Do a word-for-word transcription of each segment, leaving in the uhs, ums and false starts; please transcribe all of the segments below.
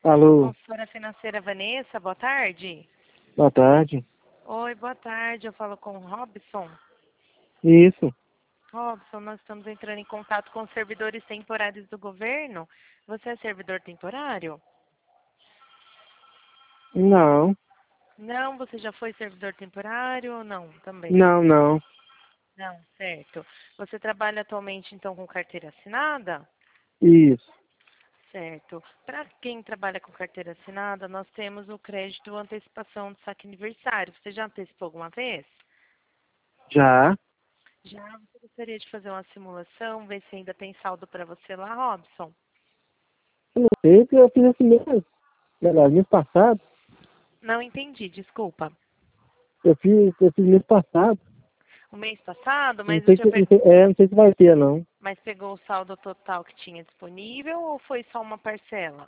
Alô, Consultora financeira Vanessa, boa tarde. boa tarde. Oi, boa tarde. Eu falo com o Robson. Isso, Robson, nós estamos entrando em contato com os servidores temporários do governo. Você é servidor temporário? não, Não, você já foi servidor temporário ou não também? não, não, Não, certo. Você trabalha atualmente então com carteira assinada? isso, Certo. Para quem trabalha com carteira assinada, nós temos o crédito antecipação do saque aniversário. Você já antecipou alguma vez? já, Já você gostaria de fazer uma simulação, ver se ainda tem saldo para você lá, Robson? eu não sei porque eu fiz esse mês, melhor, mês passado, Não entendi, desculpa. eu fiz, eu fiz mês passado, O mês passado, não mas o sei senhor se, não pe- sei- é, não sei se vai ter, não, mas pegou o saldo total que tinha disponível ou foi só uma parcela?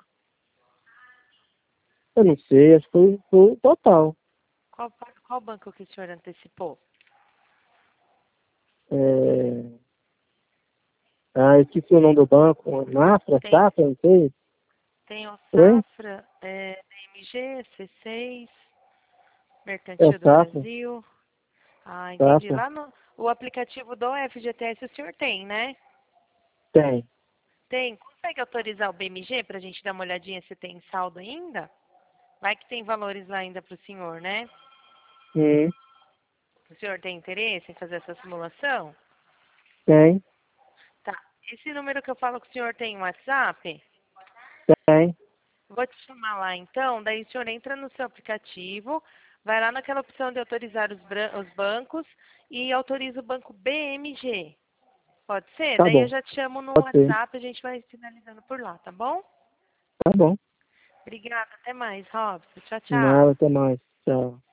eu não sei, acho que foi, foi o total, Qual, pa- qual banco que o senhor antecipou? é, ah, esqueci o nome do banco, Mafra, Tem, Safra, não sei, tem o hein? Safra, é, D M G, C seis, É Mercantil do Safra, Brasil. Ah, entendi. Safra, Lá no o aplicativo do F G T S o senhor tem, né? tem, Tem. Consegue autorizar o B M G para a gente dar uma olhadinha se tem saldo ainda? Vai que tem valores lá ainda para o senhor, né? hum, O senhor tem interesse em fazer essa simulação? tem, Tá. Esse número que eu falo que o senhor tem um WhatsApp, tem, vou te chamar lá então, daí o senhor entra no seu aplicativo, vai lá naquela opção de autorizar os, bran- os bancos e autoriza o banco B M G. Pode ser? tá Daí eu bom, já te chamo no pode ser, WhatsApp, a gente vai finalizando por lá, tá bom? tá bom, Obrigada, até mais, Robson. Tchau, tchau. nada, até mais, tchau.